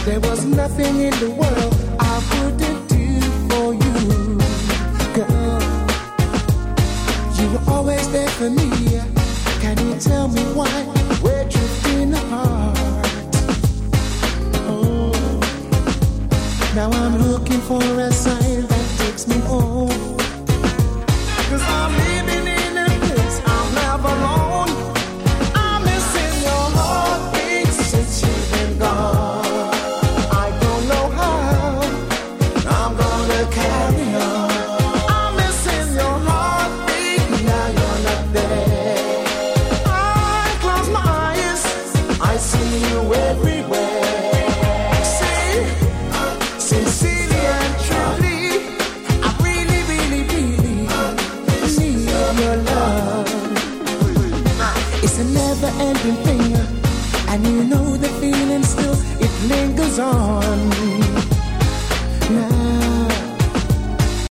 There was nothing in the world I wouldn't do for you, girl. You were always there for me. Can you tell me why we're drifting apart? Oh, now I'm looking for a sign that takes me home. 'Cause I'm living in a place I'm never alone. I'm missing your heartbeat since you've been gone. I don't know how I'm gonna carry on. I'm missing your heartbeat, now you're not there. I close my eyes, I see you everywhere. See, sincerely and truly, I really, really, really need your love. It's a never-ending thing, and you know the feeling still, it lingers on.